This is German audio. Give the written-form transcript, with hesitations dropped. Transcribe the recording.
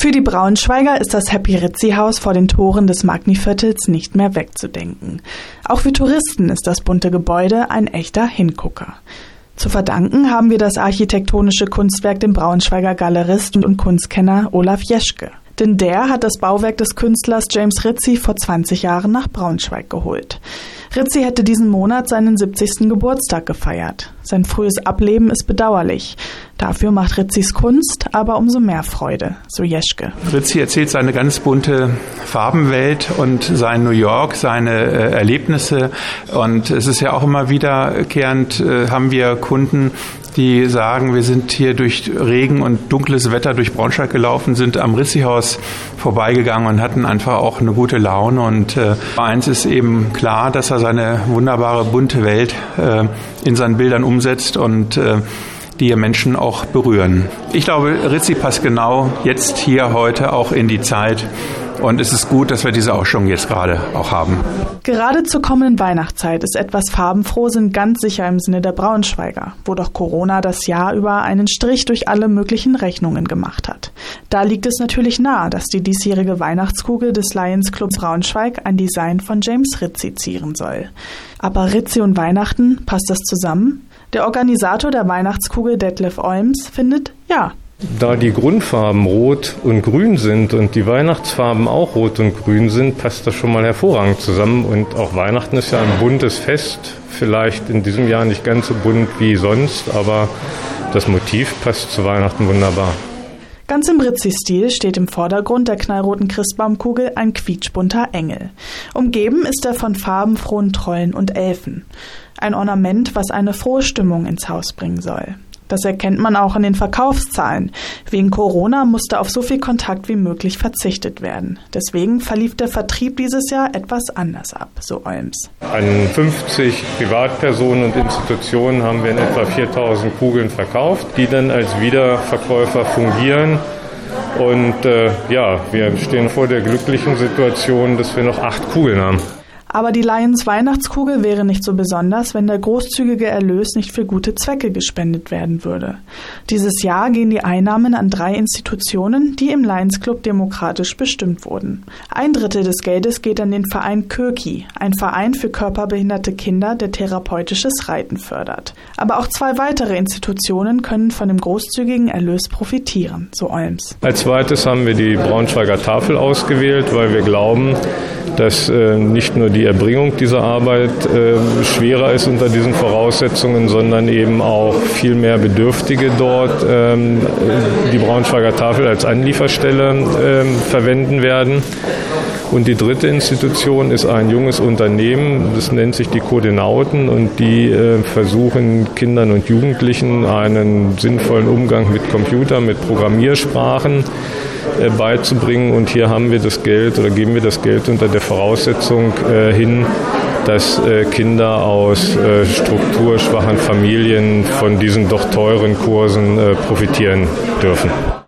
Für die Braunschweiger ist das Happy-Rizzi-Haus vor den Toren des Magni-Viertels nicht mehr wegzudenken. Auch für Touristen ist das bunte Gebäude ein echter Hingucker. Zu verdanken haben wir das architektonische Kunstwerk dem Braunschweiger Galerist und Kunstkenner Olaf Jeschke. Denn der hat das Bauwerk des Künstlers James Rizzi vor 20 Jahren nach Braunschweig geholt. Rizzi hätte diesen Monat seinen 70. Geburtstag gefeiert. Sein frühes Ableben ist bedauerlich. Dafür macht Rizzis Kunst aber umso mehr Freude, so Jeschke. Rizzi erzählt seine ganz bunte Farbenwelt und sein New York, seine Erlebnisse. Und es ist ja auch immer wiederkehrend, haben wir Kunden, die sagen, wir sind hier durch Regen und dunkles Wetter durch Braunschweig gelaufen, sind am Rizzi-Haus vorbeigegangen und hatten einfach auch eine gute Laune. Und eins ist eben klar, dass er seine wunderbare bunte Welt in seinen Bildern umsetzt und die Menschen auch berühren. Ich glaube, Rizzi passt genau jetzt hier heute auch in die Zeit. Und es ist gut, dass wir diese Ausstellung jetzt gerade auch haben. Gerade zur kommenden Weihnachtszeit ist etwas farbenfroh sind ganz sicher im Sinne der Braunschweiger, wo doch Corona das Jahr über einen Strich durch alle möglichen Rechnungen gemacht hat. Da liegt es natürlich nahe, dass die diesjährige Weihnachtskugel des Lions Club Braunschweig ein Design von James Rizzi zieren soll. Aber Rizzi und Weihnachten, passt das zusammen? Der Organisator der Weihnachtskugel Detlef Olms findet, ja. Da die Grundfarben rot und grün sind und die Weihnachtsfarben auch rot und grün sind, passt das schon mal hervorragend zusammen. Und auch Weihnachten ist ja ein buntes Fest. Vielleicht in diesem Jahr nicht ganz so bunt wie sonst, aber das Motiv passt zu Weihnachten wunderbar. Ganz im Rizzi-Stil steht im Vordergrund der knallroten Christbaumkugel ein quietschbunter Engel. Umgeben ist er von farbenfrohen Trollen und Elfen. Ein Ornament, was eine frohe Stimmung ins Haus bringen soll. Das erkennt man auch an den Verkaufszahlen. Wegen Corona musste auf so viel Kontakt wie möglich verzichtet werden. Deswegen verlief der Vertrieb dieses Jahr etwas anders ab, so Olms. An 50 Privatpersonen und Institutionen haben wir in etwa 4.000 Kugeln verkauft, die dann als Wiederverkäufer fungieren. Und wir stehen vor der glücklichen Situation, dass wir noch 8 Kugeln haben. Aber die Lions Weihnachtskugel wäre nicht so besonders, wenn der großzügige Erlös nicht für gute Zwecke gespendet werden würde. Dieses Jahr gehen die Einnahmen an 3 Institutionen, die im Lions Club demokratisch bestimmt wurden. 1/3 des Geldes geht an den Verein Köki, ein Verein für körperbehinderte Kinder, der therapeutisches Reiten fördert. Aber auch 2 weitere Institutionen können von dem großzügigen Erlös profitieren, so Olms. Als zweites haben wir die Braunschweiger Tafel ausgewählt, weil wir glauben, dass nicht nur die Erbringung dieser Arbeit schwerer ist unter diesen Voraussetzungen, sondern eben auch viel mehr Bedürftige dort die Braunschweiger Tafel als Anlieferstelle verwenden werden. Und die 3. Institution ist ein junges Unternehmen, das nennt sich die Koordinauten, und die versuchen Kindern und Jugendlichen einen sinnvollen Umgang mit Computern, mit Programmiersprachen beizubringen. Und hier haben wir das Geld oder geben wir das Geld unter der Voraussetzung hin, dass Kinder aus strukturschwachen Familien von diesen doch teuren Kursen profitieren dürfen.